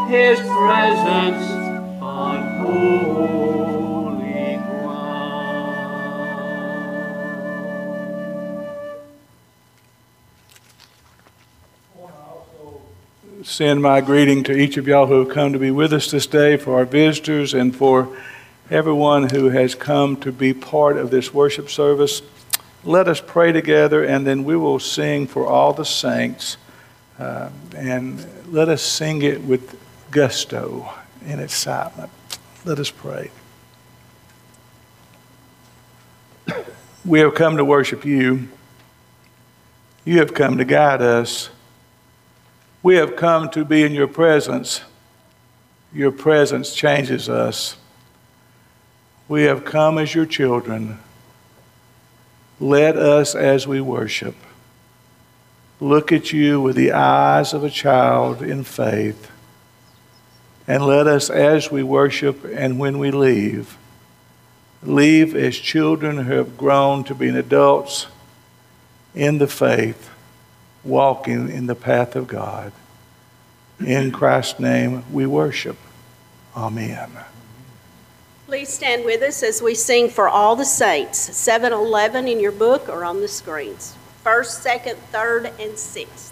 His presence on holy ground. Send my greeting to each of y'all who have come to be with us this day, for our visitors and for everyone who has come to be part of this worship service. Let us pray together, and then we will sing for all the saints. And let us sing it with gusto and excitement. Let us pray. We have come to worship you. You have come to guide us. We have come to be in your presence. Your presence changes us. We have come as your children. Let us, as we worship, look at you with the eyes of a child in faith. And let us, as we worship and when we leave as children who have grown to being adults in the faith, walking in the path of God. In Christ's name we worship. Amen. Please stand with us as we sing for all the saints. 711 in your book or on the screens. 1st, 2nd, 3rd, and 6th.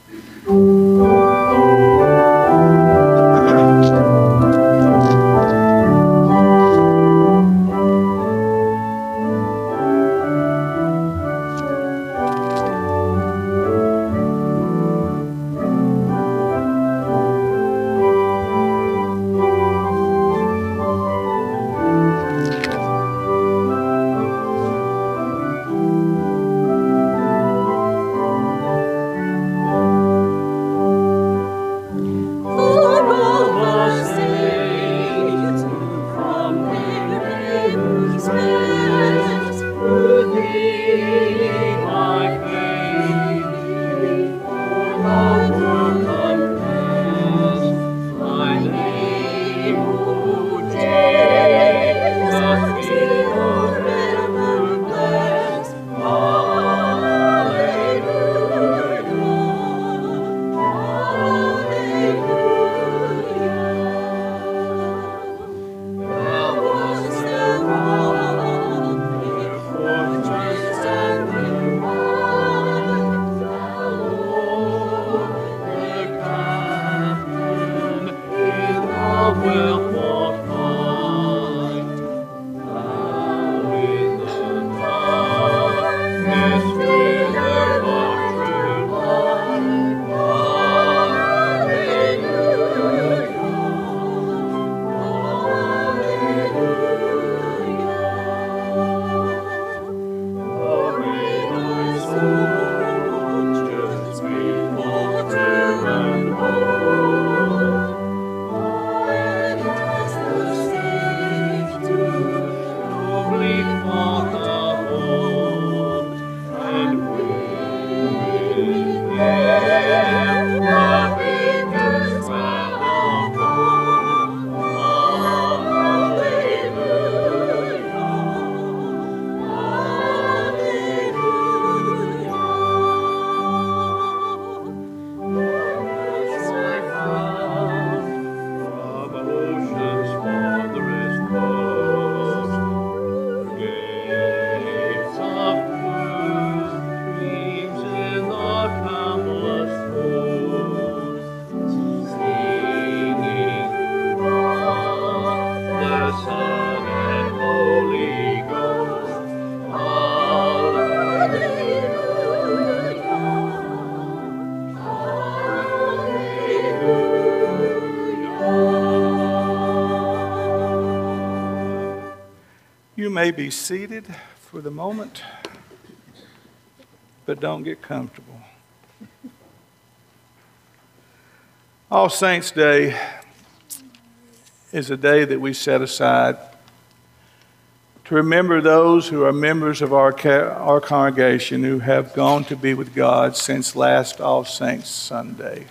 You may be seated for the moment, but don't get comfortable. All Saints' Day is a day that we set aside to remember those who are members of our congregation who have gone to be with God since last All Saints Sunday.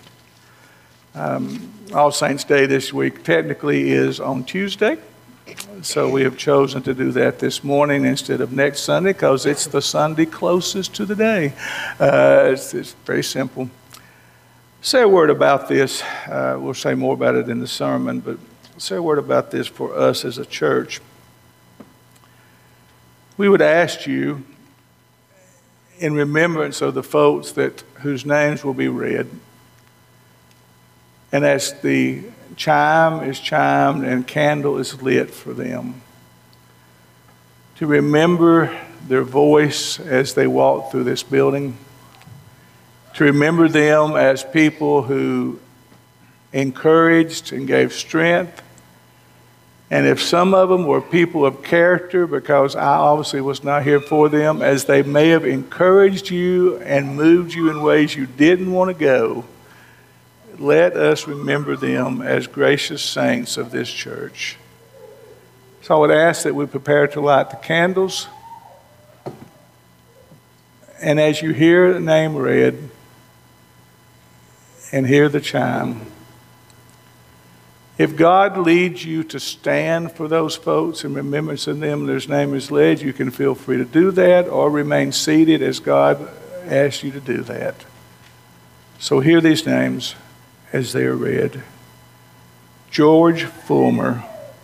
All Saints' Day this week technically is on Tuesday, so we have chosen to do that this morning instead of next Sunday because it's the Sunday closest to the day. It's very simple. Say a word about this. We'll say more about it in the sermon, but say a word about this for us as a church. We would ask you, in remembrance of the folks whose names will be read, and as the chime is chimed and candle is lit for them, to remember their voice as they walk through this building, to remember them as people who encouraged and gave strength. And if some of them were people of character, because I obviously was not here for them, as they may have encouraged you and moved you in ways you didn't want to go, let us remember them as gracious saints of this church. So I would ask that we prepare to light the candles. And as you hear the name read and hear the chime, if God leads you to stand for those folks in remembrance of them, their name is led, you can feel free to do that or remain seated as God asks you to do that. So hear these names as they are read. George Fulmer.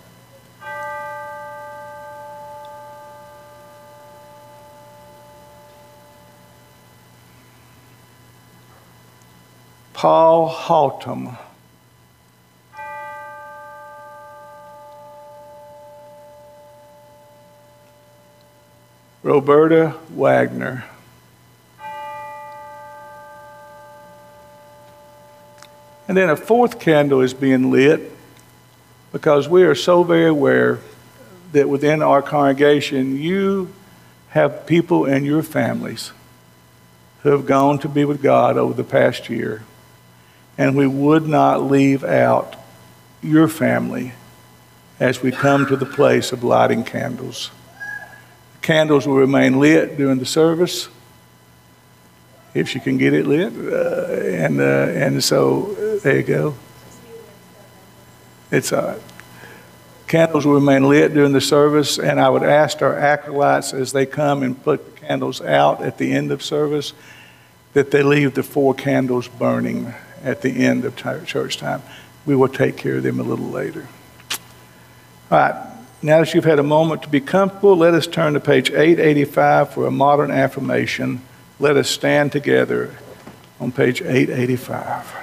Paul Haltom. Roberta Wagner. And then a fourth candle is being lit because we are so very aware that within our congregation you have people in your families who have gone to be with God over the past year. And we would not leave out your family as we come to the place of lighting candles. Candles will remain lit during the service, if she can get it lit. And so, there you go. It's all right. Candles will remain lit during the service, and I would ask our acolytes as they come and put the candles out at the end of service that they leave the 4 candles burning at the end of church time. We will take care of them a little later. All right. Now that you've had a moment to be comfortable, let us turn to page 885 for a modern affirmation. Let us stand together on page 885.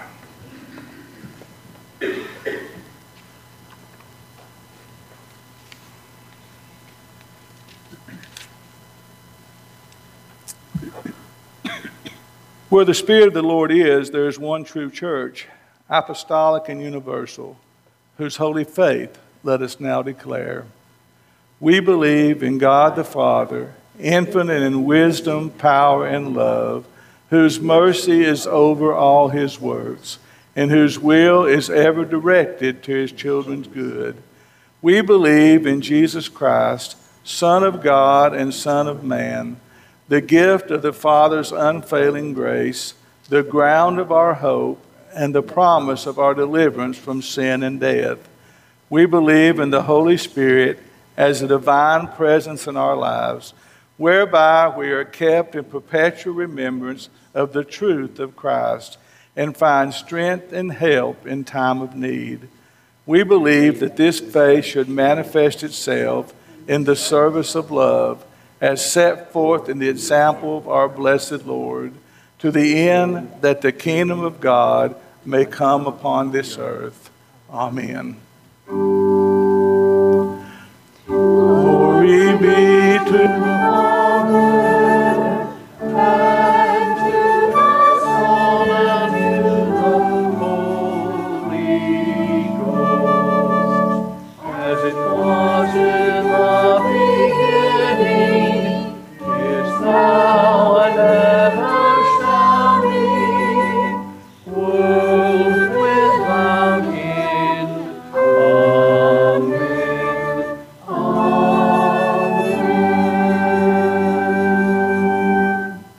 Where the Spirit of the Lord is, there is one true church, apostolic and universal, whose holy faith let us now declare. We believe in God the Father, infinite in wisdom, power, and love, whose mercy is over all his works, and whose will is ever directed to his children's good. We believe in Jesus Christ, Son of God and Son of man, the gift of the Father's unfailing grace, the ground of our hope, and the promise of our deliverance from sin and death. We believe in the Holy Spirit as a divine presence in our lives, whereby we are kept in perpetual remembrance of the truth of Christ and find strength and help in time of need. We believe that this faith should manifest itself in the service of love as set forth in the example of our blessed Lord, to the end that the kingdom of God may come upon this earth. Amen. Glory be to the Father, and to the Son, and to the Holy Ghost, as it was in the beginning, is now, and ever shall be, world without end. Amen.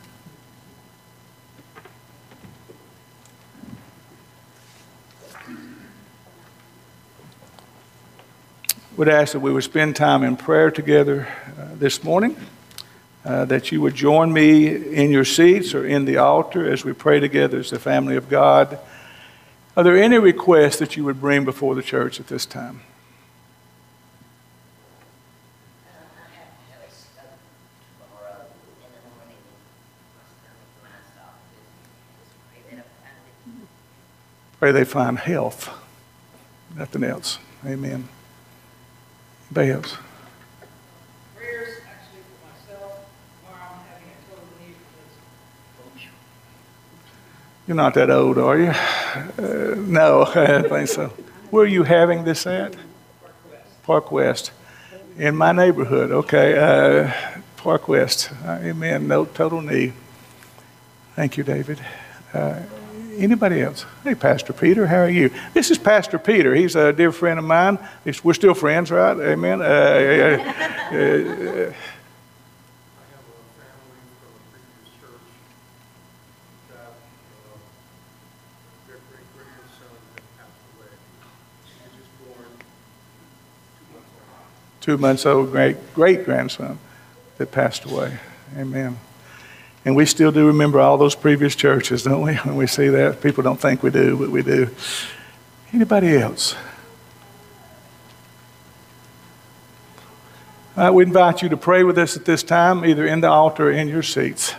Would ask that we would spend time in prayer together this morning, that you would join me in your seats or in the altar as we pray together as the family of God. Are there any requests that you would bring before the church at this time? Pray they find health. Nothing else. Amen. Anybody else? Prayers actually for myself, tomorrow I'm having a total knee replacement. You're not that old, are you? No, I don't think so. Where are you having this at? Park West. In my neighborhood, okay. Park West. Amen. No total knee. Thank you, David. Anybody else? Hey, Pastor Peter, how are you? This is Pastor Peter. He's a dear friend of mine. We're still friends, right? Amen. I have a family from a previous church that their great-grandson had passed away. He was just born 2 months old. 2 months old great-grandson that passed away. Amen. And we still do remember all those previous churches, don't we? When we see that, people don't think we do, but we do. Anybody else? We invite you to pray with us at this time, either in the altar or in your seats.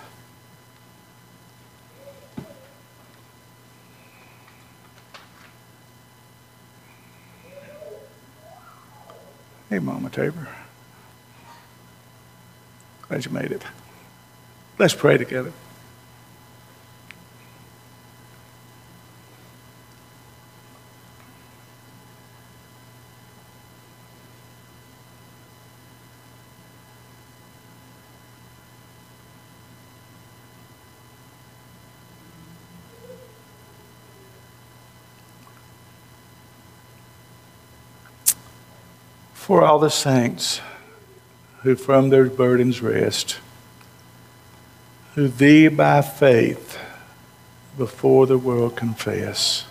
Hey, Mama Tabor. Glad you made it. Let's pray together. For all the saints who from their burdens rest, who thee by faith before the world confess.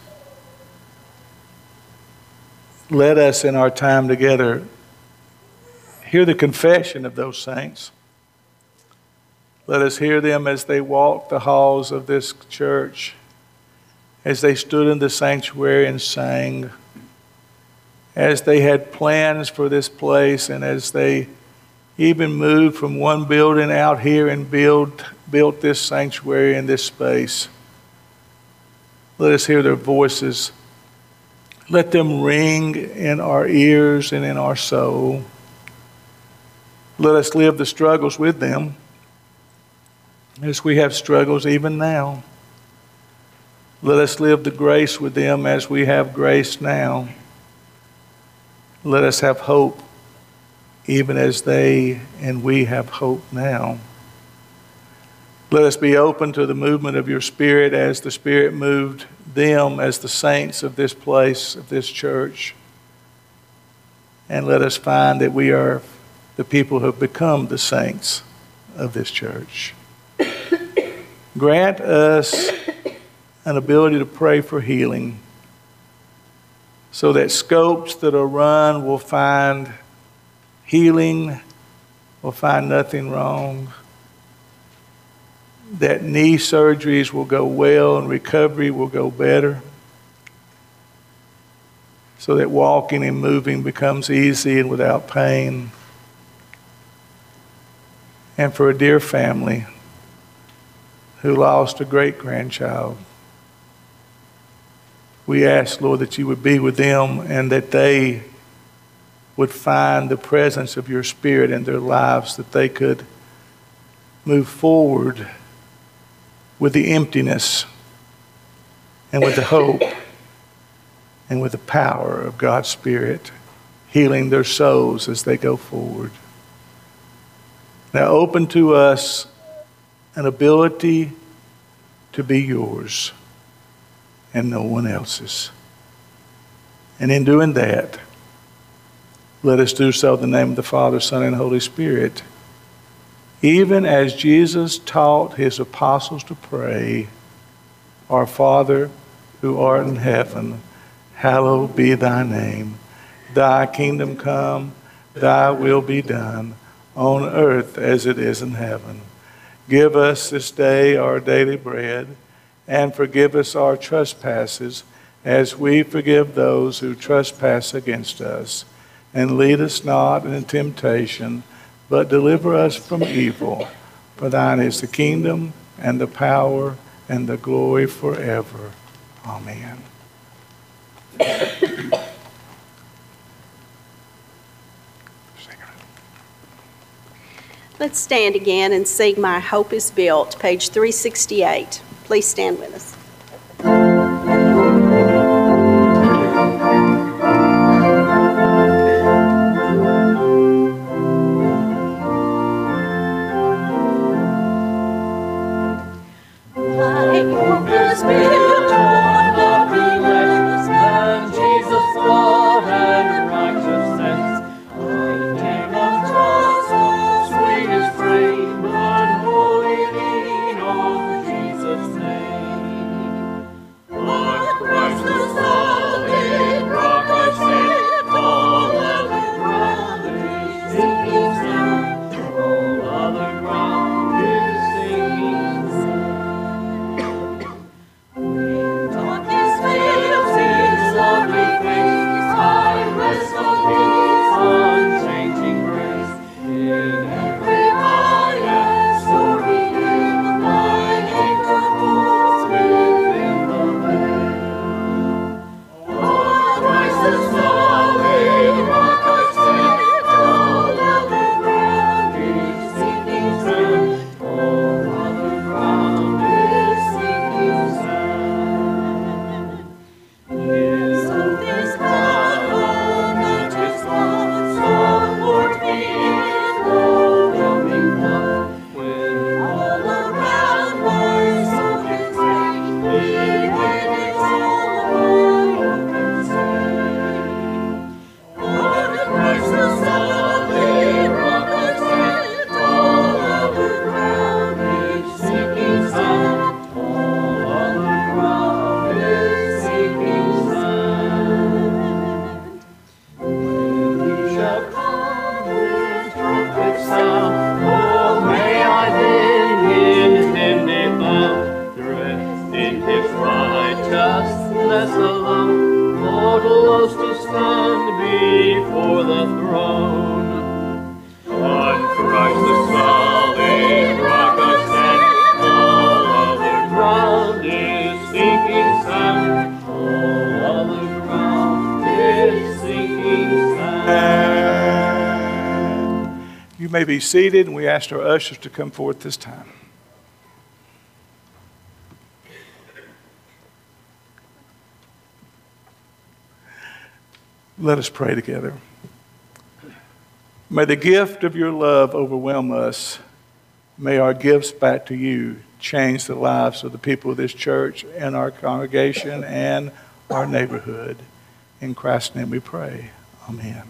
Let us in our time together hear the confession of those saints. Let us hear them as they walk the halls of this church, as they stood in the sanctuary and sang, as they had plans for this place, and as they even moved from one building out here and built this sanctuary in this space. Let us hear their voices. Let them ring in our ears and in our soul. Let us live the struggles with them as we have struggles even now. Let us live the grace with them as we have grace now. Let us have hope even as they and we have hope now. Let us be open to the movement of your Spirit as the Spirit moved them as the saints of this place, of this church. And let us find that we are the people who have become the saints of this church. Grant us an ability to pray for healing so that scopes that are run will find healing, will find nothing wrong, that knee surgeries will go well and recovery will go better, so that walking and moving becomes easy and without pain. And for a dear family who lost a great-grandchild, we ask, Lord, that you would be with them and that they would find the presence of your Spirit in their lives, that they could move forward with the emptiness and with the hope and with the power of God's Spirit, healing their souls as they go forward. Now open to us an ability to be yours and no one else's. And in doing that, let us do so in the name of the Father, Son, and Holy Spirit. Even as Jesus taught his apostles to pray, Our Father, who art in heaven, hallowed be thy name. Thy kingdom come, thy will be done, on earth as it is in heaven. Give us this day our daily bread, and forgive us our trespasses, as we forgive those who trespass against us. And lead us not into temptation, but deliver us from evil. For thine is the kingdom, and the power, and the glory forever. Amen. Let's stand again and sing My Hope is Built, page 368. Please stand with us. You may be seated, and we ask our ushers to come forth this time. Let us pray together. May the gift of your love overwhelm us. May our gifts back to you change the lives of the people of this church and our congregation and our neighborhood. In Christ's name we pray. Amen.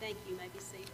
Thank you. You may be seated.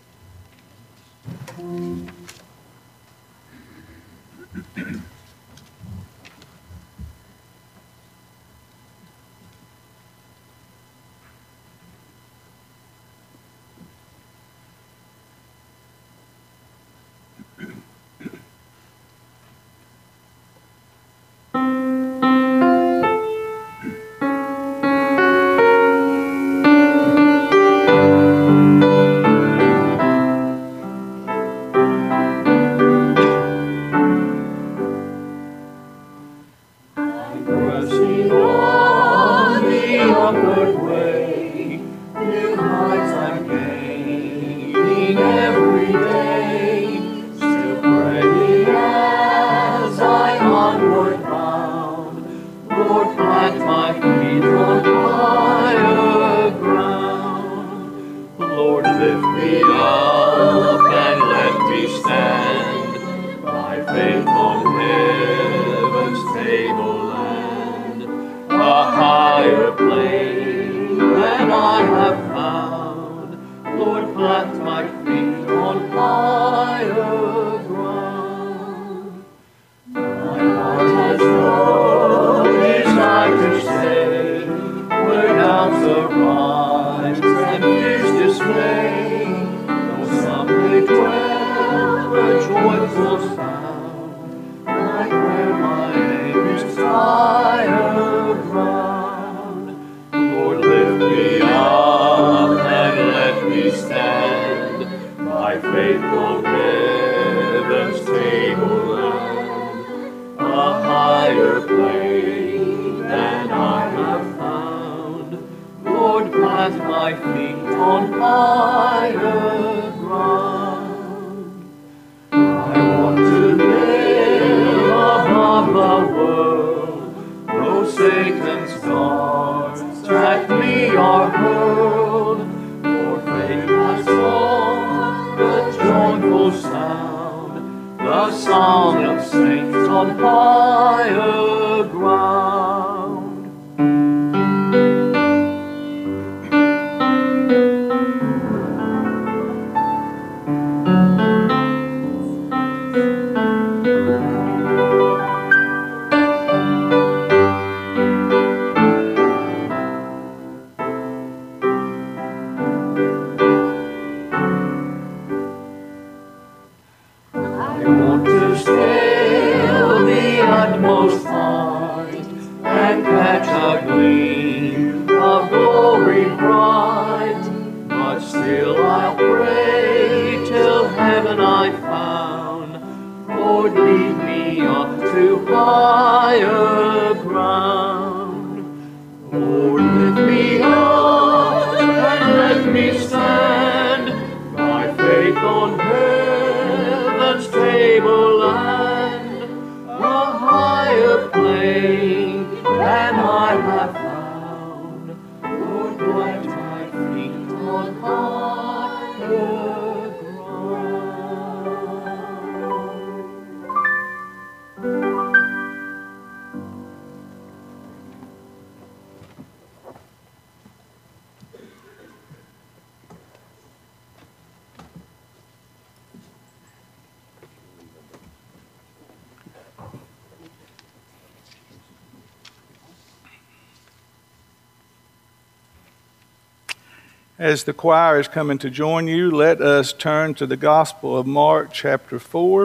As the choir is coming to join you, let us turn to the Gospel of Mark, chapter 4.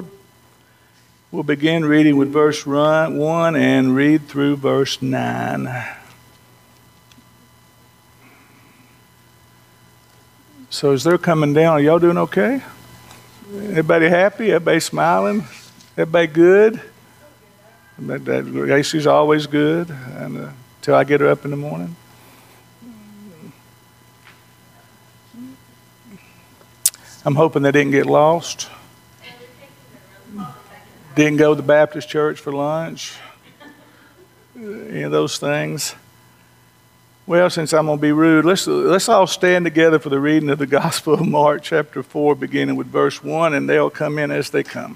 We'll begin reading with verse 1 and read through verse 9. So as they're coming down, are y'all doing okay? Everybody happy? Everybody smiling? Everybody good? Gracie's always good until I get her up in the morning. I'm hoping they didn't get lost. Didn't go to the Baptist church for lunch. Any of those things. Well, since I'm going to be rude, let's all stand together for the reading of the Gospel of Mark, chapter 4, beginning with verse 1, and they'll come in as they come.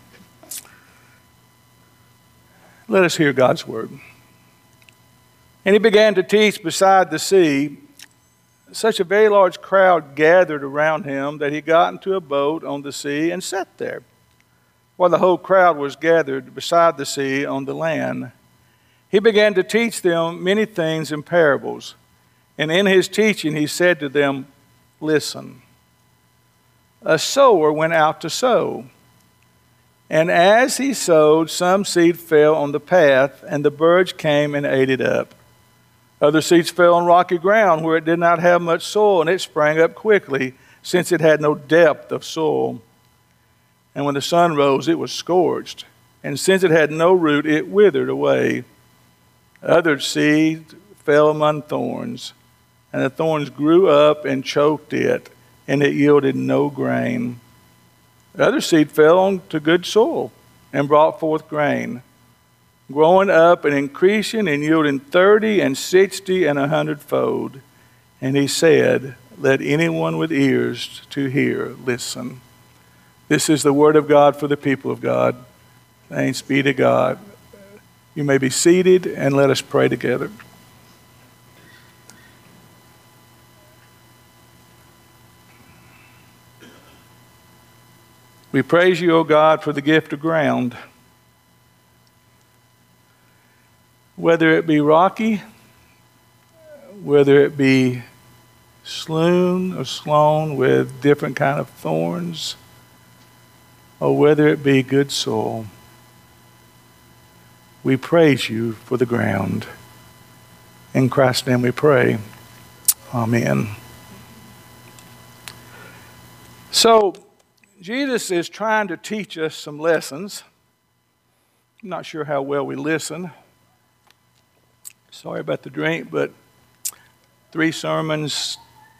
Let us hear God's word. And he began to teach beside the sea. such a very large crowd gathered around him that he got into a boat on the sea and sat there, while the whole crowd was gathered beside the sea on the land. He began to teach them many things in parables, and in his teaching he said to them, "Listen, a sower went out to sow. And as he sowed, some seed fell on the path, and the birds came and ate it up. Other seeds fell on rocky ground where it did not have much soil, and it sprang up quickly, since it had no depth of soil. And when the sun rose, it was scorched, and since it had no root, it withered away. Other seed fell among thorns, and the thorns grew up and choked it, and it yielded no grain. The other seed fell onto good soil and brought forth grain, growing up and increasing and yielding 30 and 60 and 100-fold. And he said, let anyone with ears to hear listen." This is the word of God for the people of God. Thanks be to God. You may be seated, and let us pray together. We praise you, O God, for the gift of ground. Whether it be rocky, whether it be strewn or sown with different kind of thorns, or whether it be good soil, we praise you for the ground. In Christ's name we pray. Amen. So, Jesus is trying to teach us some lessons. I'm not sure how well we listen. Sorry about the drink, but 3 sermons,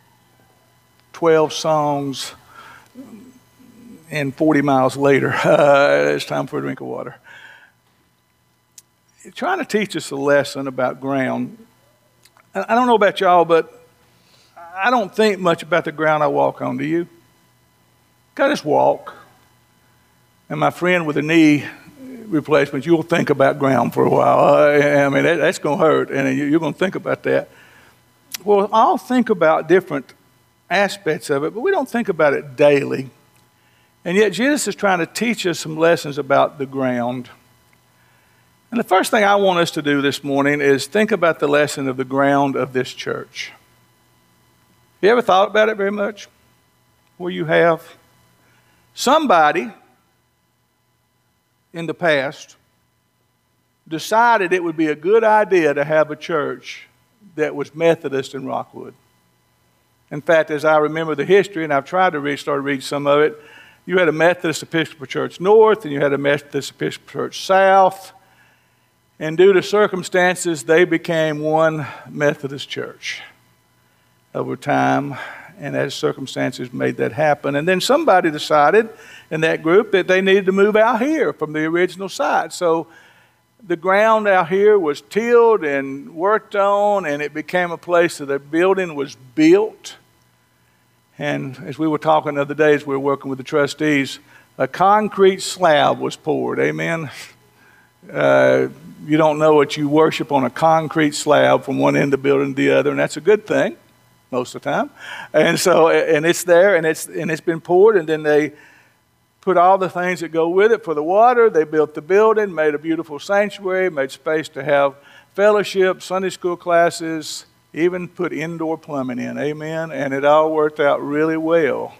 12 songs, and 40 miles later, it's time for a drink of water. Trying to teach us a lesson about ground. I don't know about y'all, but I don't think much about the ground I walk on. Do you? I just walk. And my friend with a knee replacement, you'll think about ground for a while. I mean, that's going to hurt, and you're going to think about that. Well, I'll think about different aspects of it, but we don't think about it daily. And yet Jesus is trying to teach us some lessons about the ground. And the first thing I want us to do this morning is think about the lesson of the ground of this church. You ever thought about it very much? Well, you have. Somebody in the past decided it would be a good idea to have a church that was Methodist in Rockwood. In fact, as I remember the history, and I've tried to start to read some of it, you had a Methodist Episcopal Church North, and you had a Methodist Episcopal Church South, and due to circumstances, they became one Methodist church over time, and as circumstances made that happen. And then somebody decided in that group that they needed to move out here from the original site. So the ground out here was tilled and worked on, and it became a place that a building was built. And as we were talking the other day, as we were working with the trustees, a concrete slab was poured. Amen? You don't know what you worship on a concrete slab from one end of the building to the other, and that's a good thing most of the time. And so, and it's there, and it's been poured, and then they put all the things that go with it for the water. They built the building, made a beautiful sanctuary, made space to have fellowship, Sunday school classes, even put indoor plumbing in. Amen? And it all worked out really well.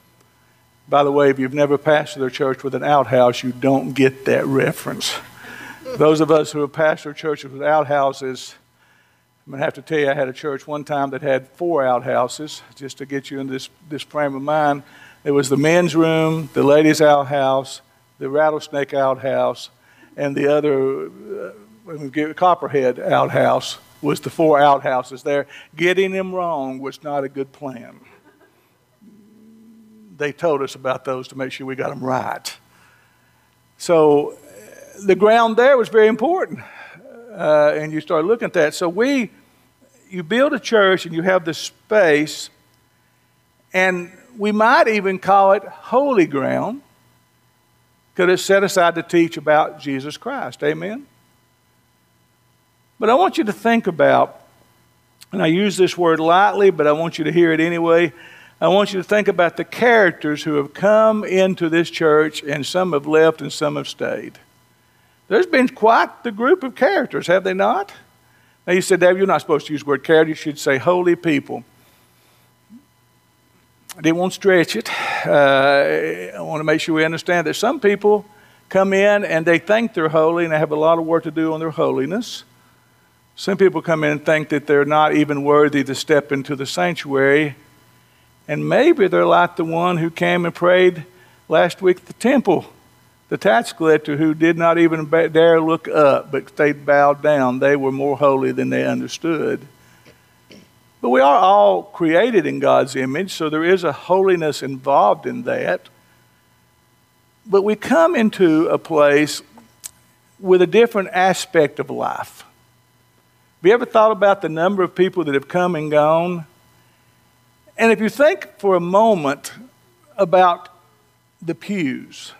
By the way, if you've never pastored a church with an outhouse, you don't get that reference. Those of us who have pastored churches with outhouses, I'm going to have to tell you, I had a church one time that had 4 outhouses, just to get you into this frame of mind. There was the men's room, the ladies' outhouse, the rattlesnake outhouse, and the other copperhead outhouse was the 4 outhouses there. Getting them wrong was not a good plan. They told us about those to make sure we got them right. So the ground there was very important. And you start looking at that. So you build a church and you have this space, and we might even call it holy ground because it's set aside to teach about Jesus Christ. Amen? But I want you to think about and I use this word lightly, but I want you to hear it anyway. I want you to think about the characters who have come into this church, and some have left and some have stayed. There's been quite the group of characters, have they not? Now you said, Dave, you're not supposed to use the word character. You should say holy people. I didn't want to stretch it. I want to make sure we understand that some people come in and they think they're holy and they have a lot of work to do on their holiness. Some people come in and think that they're not even worthy to step into the sanctuary. And maybe they're like the one who came and prayed last week at the temple, the tax collector who did not even dare look up, but they bowed down. They were more holy than they understood. But we are all created in God's image, so there is a holiness involved in that. But we come into a place with a different aspect of life. Have you ever thought about the number of people that have come and gone? And if you think for a moment about the pews,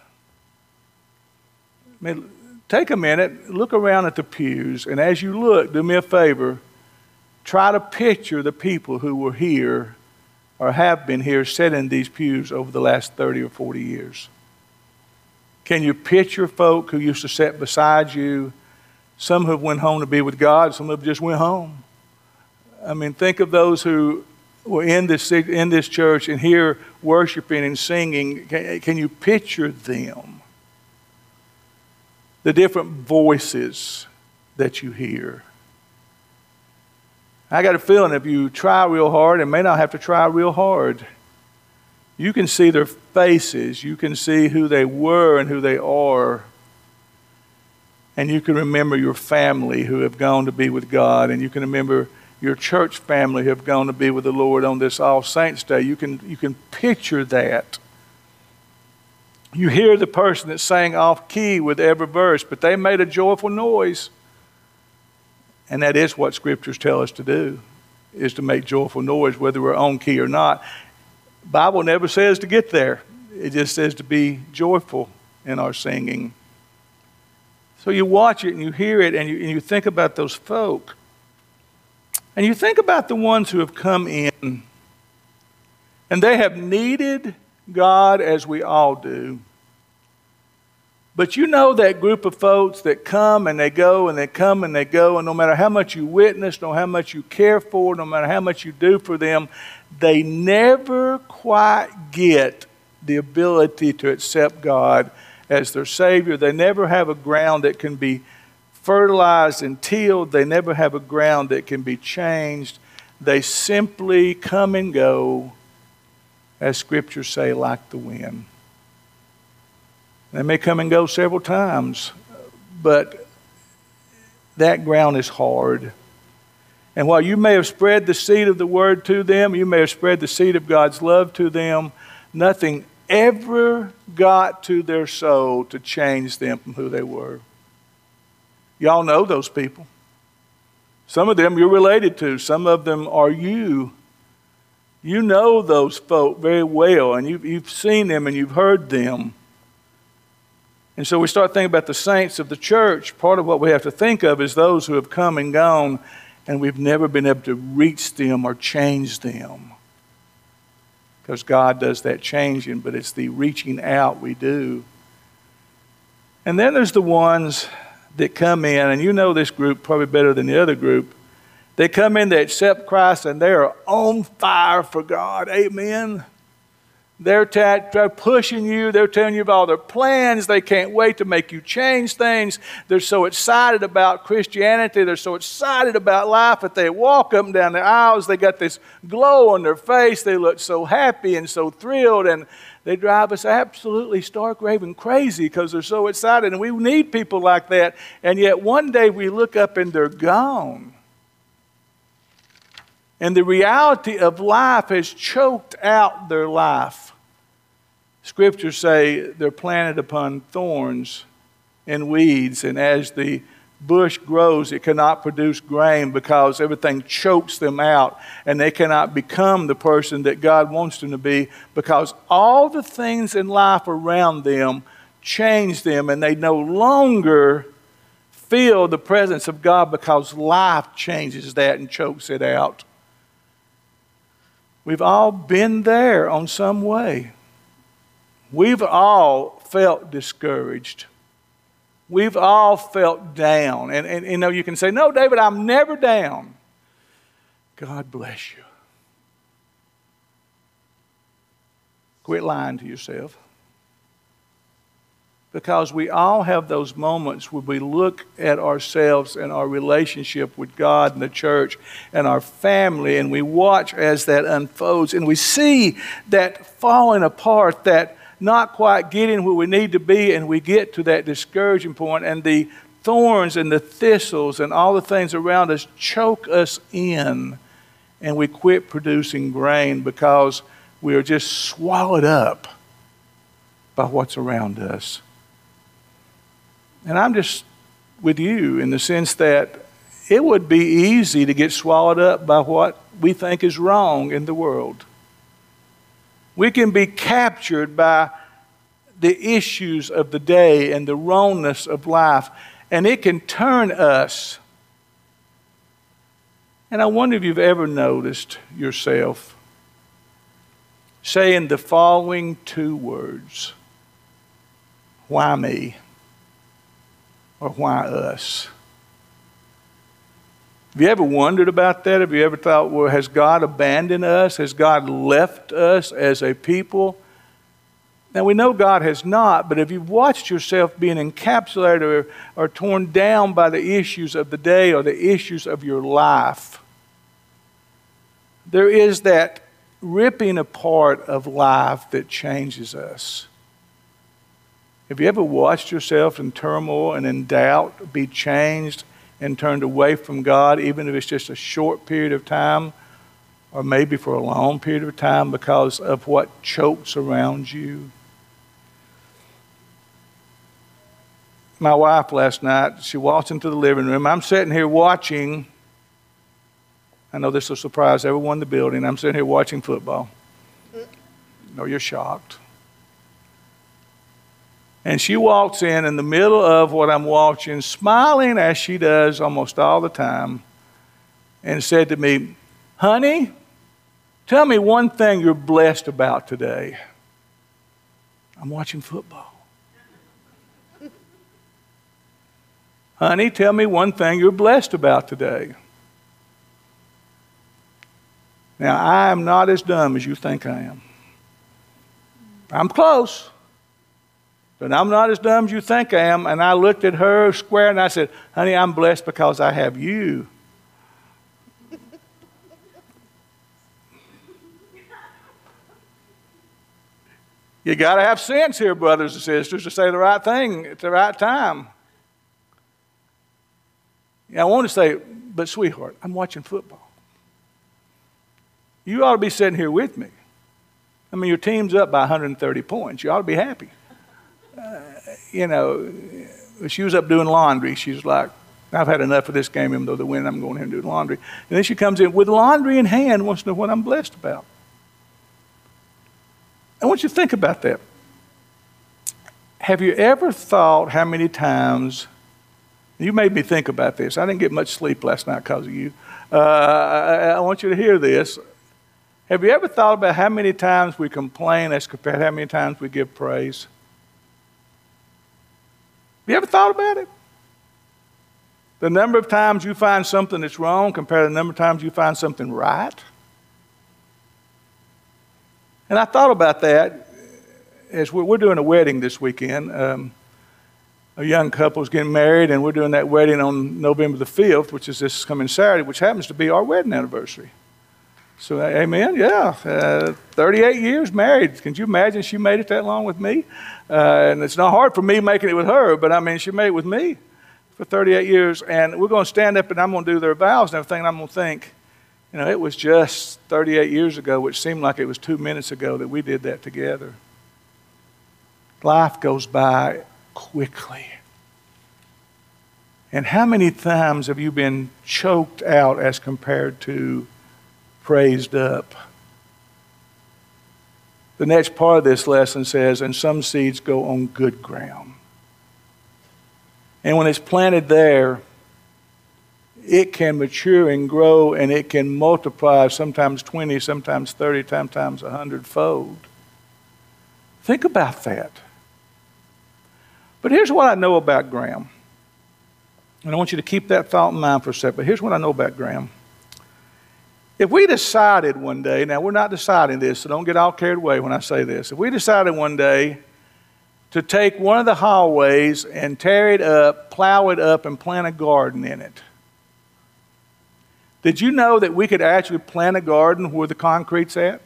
I mean, take a minute, look around at the pews, and as you look, do me a favor, try to picture the people who were here or have been here sitting in these pews over the last 30 or 40 years. Can you picture folk who used to sit beside you? Some have went home to be with God, some have just went home. I mean, think of those who were in this church and here worshiping and singing. Can you picture them? The different voices that you hear. I got a feeling if you try real hard, and may not have to try real hard, you can see their faces, you can see who they were and who they are, and you can remember your family who have gone to be with God, and you can remember your church family who have gone to be with the Lord on this All Saints Day. You can picture that. You hear the person that sang off key with every verse, but they made a joyful noise. And that is what scriptures tell us to do, is to make joyful noise, whether we're on key or not. The Bible never says to get there. It just says to be joyful in our singing. So you watch it and you hear it and you think about those folk. And you think about the ones who have come in. And they have needed God as we all do. But you know that group of folks that come and they go and they come and they go, and no matter how much you witness, no matter how much you care for, no matter how much you do for them, they never quite get the ability to accept God as their Savior. They never have a ground that can be fertilized and tilled. They never have a ground that can be changed. They simply come and go, as scriptures say, like the wind. They may come and go several times, but that ground is hard. And while you may have spread the seed of the word to them, you may have spread the seed of God's love to them, nothing ever got to their soul to change them from who they were. Y'all know those people. Some of them you're related to. Some of them are you. You know those folk very well, and you've seen them and you've heard them. And so we start thinking about the saints of the church. Part of what we have to think of is those who have come and gone, and we've never been able to reach them or change them. Because God does that changing, but it's the reaching out we do. And then there's the ones that come in, and you know this group probably better than the other group. They come in, they accept Christ, and they are on fire for God. Amen. They're pushing you. They're telling you about all their plans. They can't wait to make you change things. They're so excited about Christianity. They're so excited about life that they walk up and down the aisles. They got this glow on their face. They look so happy and so thrilled. And they drive us absolutely stark raving crazy because they're so excited. And we need people like that. And yet one day we look up and they're gone. And the reality of life has choked out their life. Scriptures say they're planted upon thorns and weeds, and as the bush grows, it cannot produce grain because everything chokes them out, and they cannot become the person that God wants them to be because all the things in life around them change them, and they no longer feel the presence of God because life changes that and chokes it out. We've all been there on some way. We've all felt discouraged. We've all felt down. And you know, you can say, no, David, I'm never down. God bless you. Quit lying to yourself. Because we all have those moments where we look at ourselves and our relationship with God and the church and our family, and we watch as that unfolds, and we see that falling apart, that not quite getting where we need to be, and we get to that discouraging point, and the thorns and the thistles and all the things around us choke us in, and we quit producing grain because we are just swallowed up by what's around us. And I'm just with you in the sense that it would be easy to get swallowed up by what we think is wrong in the world. We can be captured by the issues of the day and the wrongness of life, and it can turn us. And I wonder if you've ever noticed yourself saying the following two words: why me? Or why us? Have you ever wondered about that? Have you ever thought, well, has God abandoned us? Has God left us as a people? Now, we know God has not, but have you watched yourself being encapsulated or torn down by the issues of the day or the issues of your life? There is that ripping apart of life that changes us. Have you ever watched yourself in turmoil and in doubt be changed and turned away from God, even if it's just a short period of time, or maybe for a long period of time because of what chokes around you? My wife last night, she walked into the living room. I'm sitting here watching. I know this will surprise everyone in the building. I'm sitting here watching football. No, you're shocked. And she walks in the middle of what I'm watching, smiling as she does almost all the time, and said to me, honey, tell me one thing you're blessed about today. I'm watching football. Honey, tell me one thing you're blessed about today. Now, I am not as dumb as you think I am. I'm close. But I'm not as dumb as you think I am. And I looked at her square and I said, honey, I'm blessed because I have you. You got to have sense here, brothers and sisters, to say the right thing at the right time. I want to say, but sweetheart, I'm watching football. You ought to be sitting here with me. I mean, your team's up by 130 points. You ought to be happy. She was up doing laundry. She was like, I've had enough of this game, even though they're winning, I'm going here and doing laundry. And then she comes in with laundry in hand, wants to know what I'm blessed about. I want you to think about that. Have you ever thought how many times, you made me think about this. I didn't get much sleep last night because of you. I want you to hear this. Have you ever thought about how many times we complain as compared to how many times we give praise? Have you ever thought about it? The number of times you find something that's wrong compared to the number of times you find something right. And I thought about that as we're doing a wedding this weekend. A young couple is getting married, and we're doing that wedding on November the 5th, which is this coming Saturday, which happens to be our wedding anniversary. So, amen, yeah, 38 years married. Can you imagine she made it that long with me? And it's not hard for me making it with her, but I mean, she made it with me for 38 years. And we're going to stand up and I'm going to do their vows and everything, and I'm going to think, it was just 38 years ago, which seemed like it was 2 minutes ago that we did that together. Life goes by quickly. And how many times have you been choked out as compared to praised up? The next part of this lesson says, and some seeds go on good ground. And when it's planted there, it can mature and grow, and it can multiply sometimes 20, sometimes 30, sometimes 100-fold. Think about that. But here's what I know about ground. And I want you to keep that thought in mind for a second. But here's what I know about ground. If we decided one day, now we're not deciding this, so don't get all carried away when I say this. If we decided one day to take one of the hallways and tear it up, plow it up, and plant a garden in it, did you know that we could actually plant a garden where the concrete's at?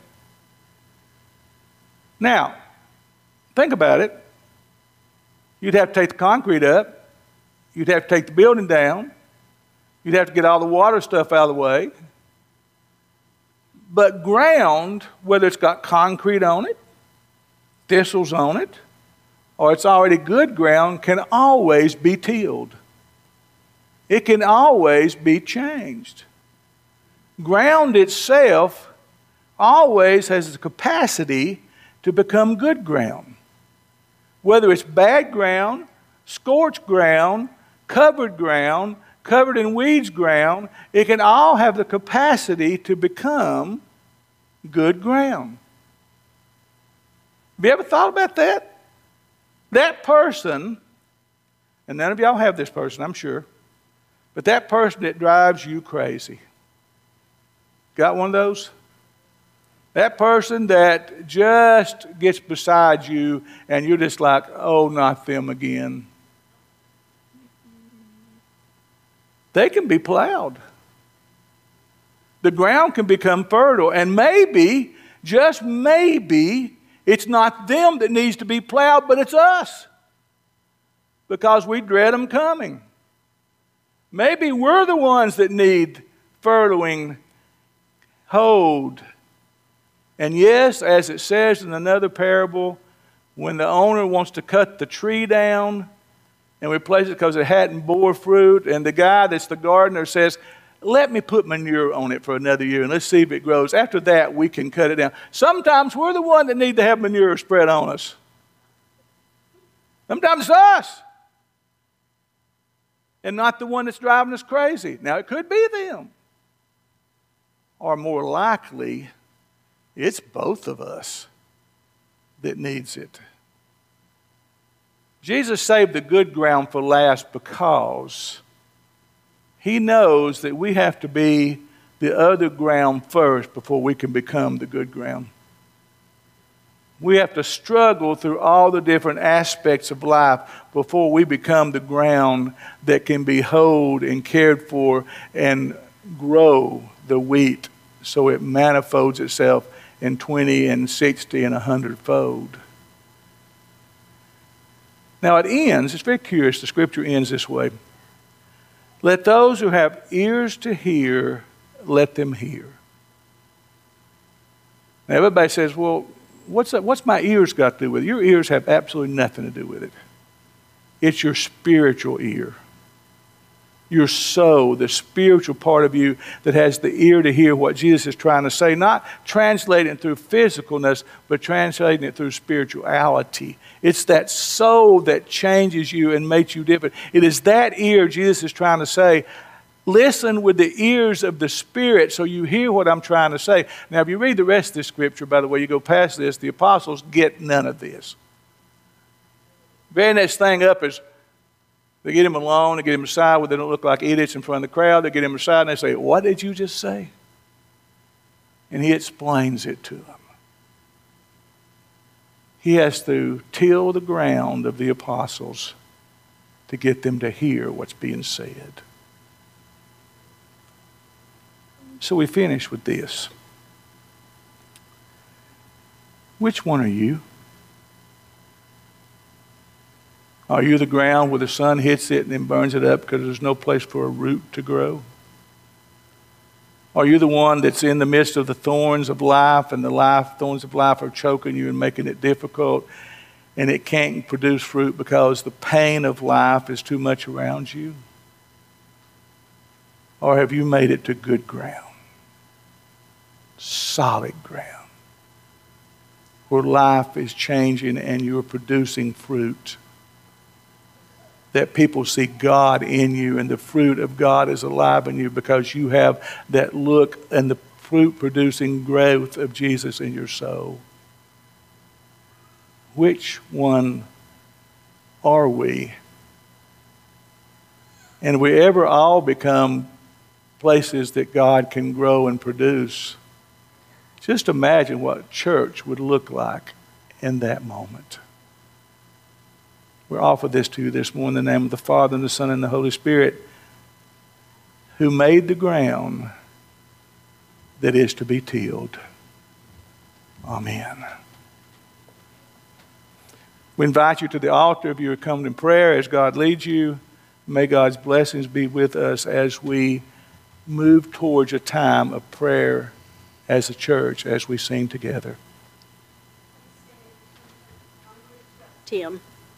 Now, think about it. You'd have to take the concrete up. You'd have to take the building down. You'd have to get all the water stuff out of the way. But ground, whether it's got concrete on it, thistles on it, or it's already good ground, can always be tilled. It can always be changed. Ground itself always has the capacity to become good ground. Whether it's bad ground, scorched ground, covered in weeds ground, it can all have the capacity to become good ground. Have you ever thought about that? That person, and none of y'all have this person, I'm sure, but that person that drives you crazy. Got one of those? That person that just gets beside you and you're just like, oh, not them again. They can be plowed. The ground can become fertile, and maybe, just maybe, it's not them that needs to be plowed, but it's us, because we dread them coming. Maybe we're the ones that need fertiling, hoed. And yes, as it says in another parable, when the owner wants to cut the tree down and replace it because it hadn't bore fruit, and the guy that's the gardener says, let me put manure on it for another year and let's see if it grows. After that, we can cut it down. Sometimes we're the one that need to have manure spread on us. Sometimes it's us, and not the one that's driving us crazy. Now, it could be them. Or more likely, it's both of us that needs it. Jesus saved the good ground for last because he knows that we have to be the other ground first before we can become the good ground. We have to struggle through all the different aspects of life before we become the ground that can be hoed and cared for and grow the wheat so it manifolds itself in 20 and 60 and 100-fold. Now it ends, it's very curious, the scripture ends this way. Let those who have ears to hear, let them hear. Now everybody says, well, what's my ears got to do with it? Your ears have absolutely nothing to do with it. It's your spiritual ear. Your soul, the spiritual part of you that has the ear to hear what Jesus is trying to say, not translating it through physicalness, but translating it through spirituality. It's that soul that changes you and makes you different. It is that ear Jesus is trying to say, listen with the ears of the Spirit so you hear what I'm trying to say. Now, if you read the rest of this scripture, by the way, you go past this, the apostles get none of this. Very next thing up is they get him alone, they get him aside where they don't look like idiots in front of the crowd. They get him aside and they say, what did you just say? And he explains it to them. He has to till the ground of the apostles to get them to hear what's being said. So we finish with this. Which one are you? Are you the ground where the sun hits it and then burns it up because there's no place for a root to grow? Are you the one that's in the midst of the thorns of life, and the thorns of life are choking you and making it difficult, and it can't produce fruit because the pain of life is too much around you? Or have you made it to good ground, solid ground, where life is changing and you're producing fruit? that people see God in you and the fruit of God is alive in you because you have that look and the fruit-producing growth of Jesus in your soul. Which one are we? And we ever all become places that God can grow and produce. Just imagine what church would look like in that moment. We offer this to you this morning in the name of the Father, and the Son, and the Holy Spirit, who made the ground that is to be tilled. Amen. We invite you to the altar if you are coming in prayer as God leads you. May God's blessings be with us as we move towards a time of prayer as a church, as we sing together. Tim.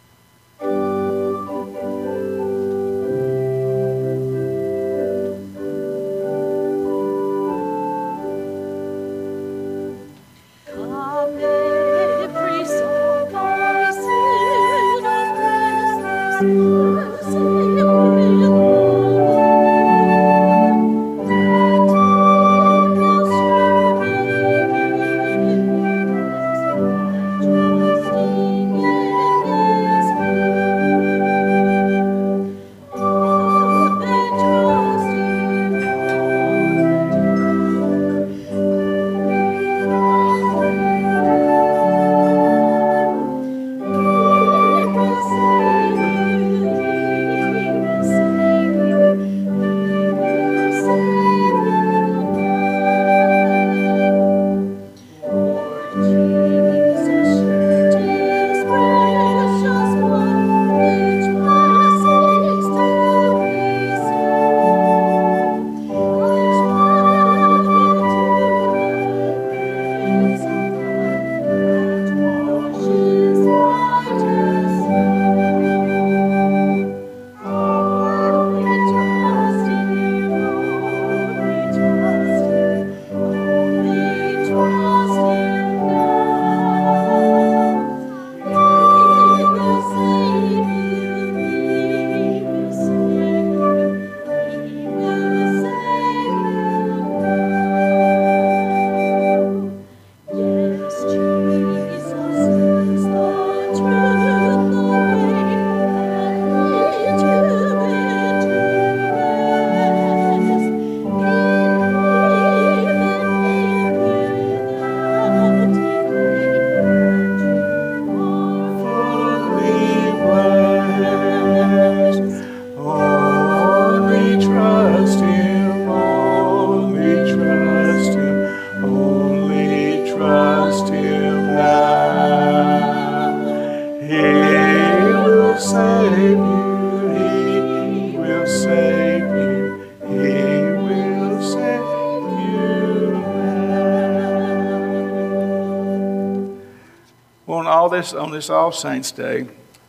On this All Saints Day,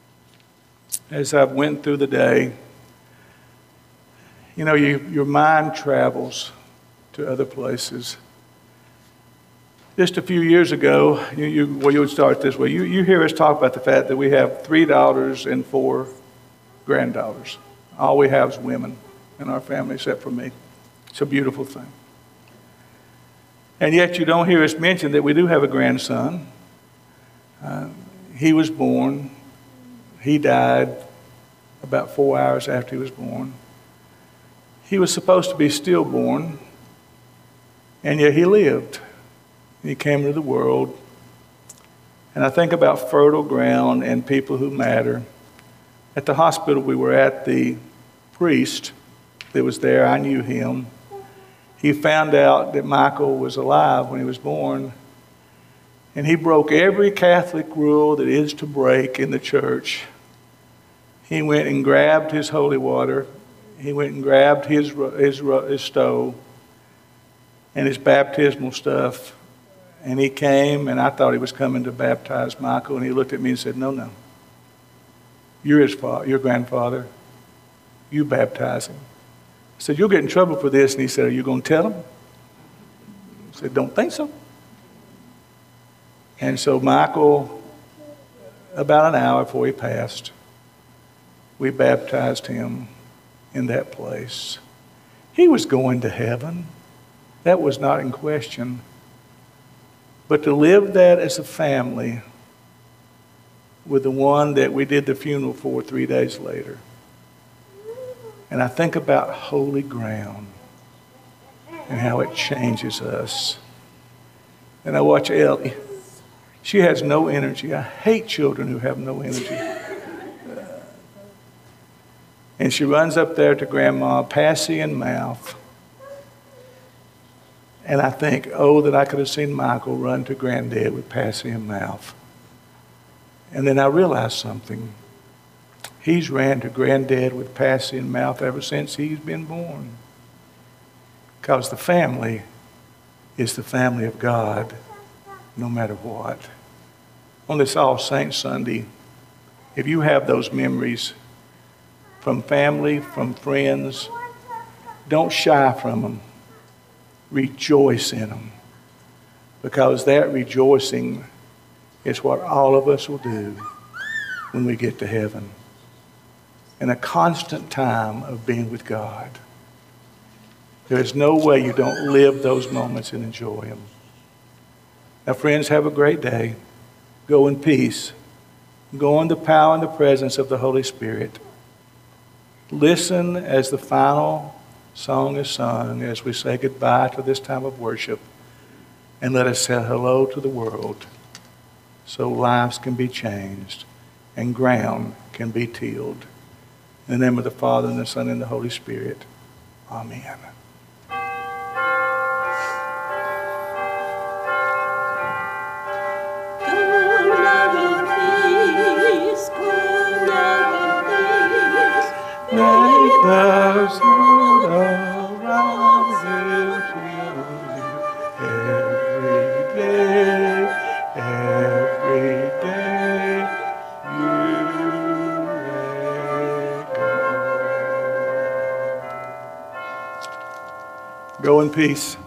as I've went through the day, you know, your mind travels to other places. Just a few years ago, you would start this way. You hear us talk about the fact that we have 3 daughters and 4 granddaughters. All we have is women in our family, except for me. It's a beautiful thing. And yet you don't hear us mention that we do have a grandson. He was born. He died about 4 hours after he was born. He was supposed to be stillborn, and yet he lived. He came into the world. And I think about fertile ground and people who matter. At the hospital we were at, the priest that was there, I knew him. He found out that Michael was alive when he was born. And he broke every Catholic rule that is to break in the church. He went and grabbed his holy water. He went and grabbed his stole and his baptismal stuff. And he came, and I thought he was coming to baptize Michael. And he looked at me and said, no. You're his father, your grandfather. You baptize him. I said, you'll get in trouble for this. And he said, are you going to tell him? I said, don't think so. And so Michael, about an hour before he passed, we baptized him in that place. He was going to heaven. That was not in question. But to live that as a family with the one that we did the funeral for 3 days later. And I think about holy ground and how it changes us. And I watch Ellie. She has no energy. I hate children who have no energy. And she runs up there to Grandma, passy in mouth. And I think, oh, that I could have seen Michael run to Granddad with passy in mouth. And then I realized something. He's ran to Granddad with passy in mouth ever since he's been born. Because the family is the family of God, no matter what. On this All Saints Sunday, if you have those memories from family, from friends, don't shy from them. Rejoice in them. Because that rejoicing is what all of us will do when we get to heaven. In a constant time of being with God. There is no way you don't live those moments and enjoy them. Now, friends, have a great day. Go in peace. Go in the power and the presence of the Holy Spirit. Listen as the final song is sung, as we say goodbye to this time of worship. And let us say hello to the world so lives can be changed and ground can be tilled. In the name of the Father, and the Son, and the Holy Spirit. Amen. There's no around you every day, you let go in peace.